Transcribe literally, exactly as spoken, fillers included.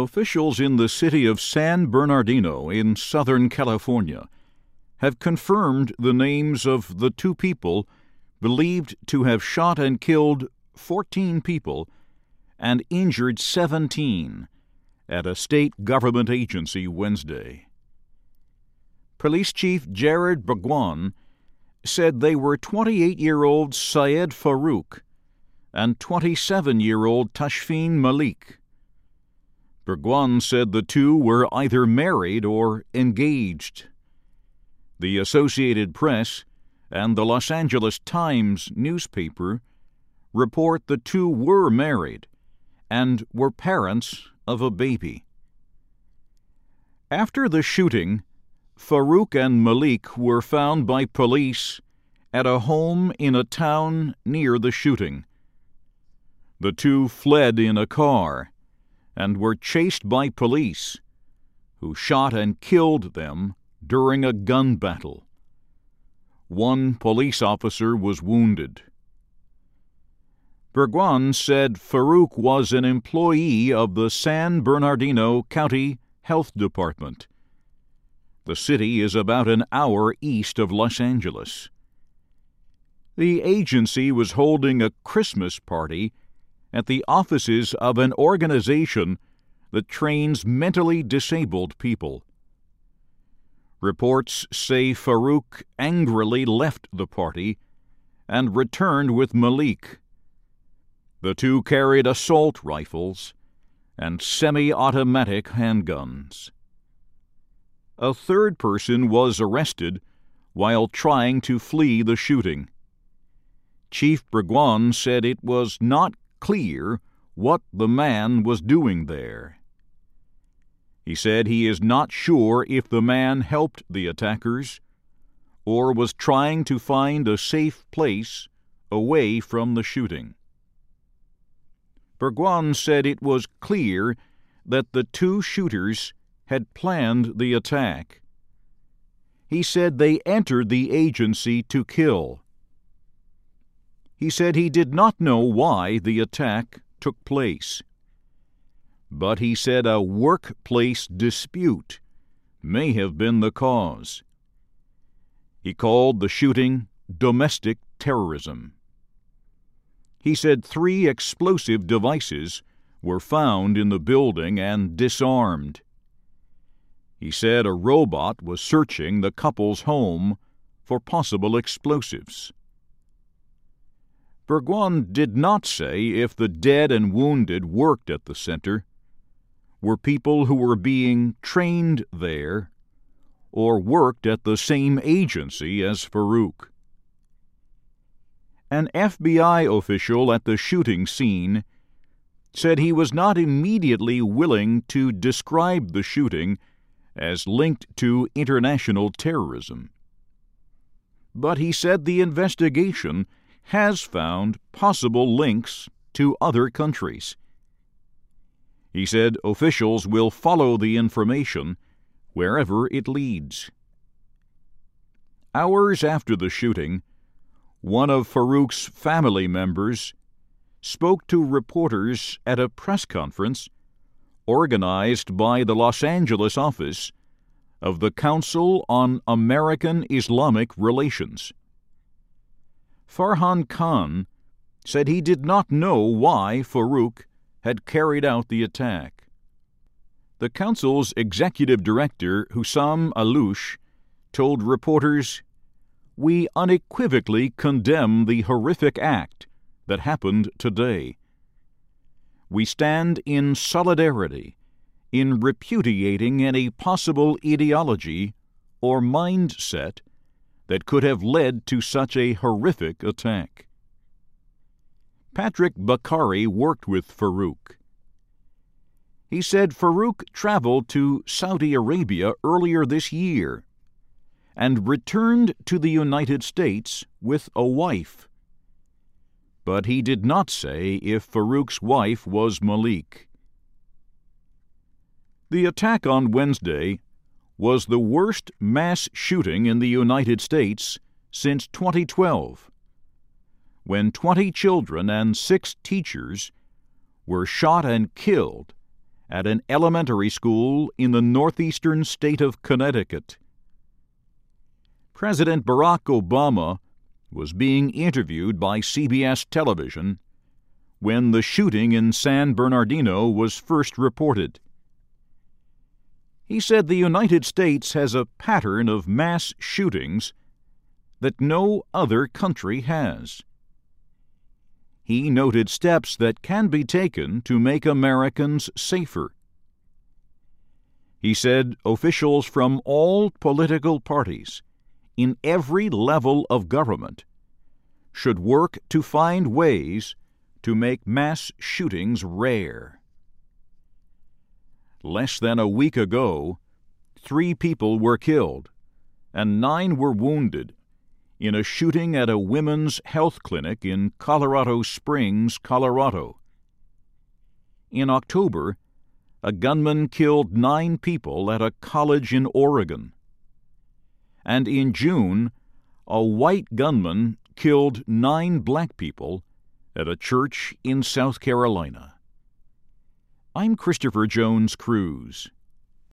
Officials in the city of San Bernardino in Southern California have confirmed the names of the two people believed to have shot and killed fourteen people and injured seventeen at a state government agency Wednesday. Police Chief Jared Bhagwan said they were twenty-eight-year-old Syed Farouk and twenty-seven-year-old Tashfeen Malik. Bhagwan said the two were either married or engaged. The Associated Press and the Los Angeles Times newspaper report the two were married and were parents of a baby. After the shooting, Farouk and Malik were found by police at a home in a town near the shooting. The two fled in a car and were chased by police, who shot and killed them during a gun battle. One police officer was wounded. Bhagwan said Farouk was an employee of the San Bernardino County Health Department. The city is about an hour east of Los Angeles. The agency was holding a Christmas party at the offices of an organization that trains mentally disabled people. Reports say Farouk angrily left the party and returned with Malik. The two carried assault rifles and semi-automatic handguns. A third person was arrested while trying to flee the shooting. Chief Bhagwan said it was not clear what the man was doing there. He said he is not sure if the man helped the attackers or was trying to find a safe place away from the shooting. Bhagwan said it was clear that the two shooters had planned the attack. He said they entered the agency to kill. He said he did not know why the attack took place, but he said a workplace dispute may have been the cause. He called the shooting domestic terrorism. He said three explosive devices were found in the building and disarmed. He said a robot was searching the couple's home for possible explosives. Bhagwan did not say if the dead and wounded worked at the center, were people who were being trained there, or worked at the same agency as Farouk. An F B I official at the shooting scene said he was not immediately willing to describe the shooting as linked to international terrorism. But he said the investigation has found possible links to other countries. He said officials will follow the information wherever it leads. Hours after the shooting, one of Farouk's family members spoke to reporters at a press conference organized by the Los Angeles office of the Council on American Islamic Relations. Farhan Khan said he did not know why Farouk had carried out the attack. The council's executive director, Hussam Alouche, told reporters, "We unequivocally condemn the horrific act that happened today. We stand in solidarity in repudiating any possible ideology or mindset that could have led to such a horrific attack." Patrick Bakari worked with Farouk. He said Farouk traveled to Saudi Arabia earlier this year and returned to the United States with a wife. But he did not say if Farouk's wife was Malik. The attack on Wednesday was the worst mass shooting in the United States since twenty twelve, when twenty children and six teachers were shot and killed at an elementary school in the northeastern state of Connecticut. President Barack Obama was being interviewed by C B S television when the shooting in San Bernardino was first reported. He said the United States has a pattern of mass shootings that no other country has. He noted steps that can be taken to make Americans safer. He said officials from all political parties, in every level of government, should work to find ways to make mass shootings rare. Less than a week ago, three people were killed and nine were wounded in a shooting at a women's health clinic in Colorado Springs, Colorado. In October, a gunman killed nine people at a college in Oregon. And in June, a white gunman killed nine black people at a church in South Carolina. I'm Christopher Jones Cruz.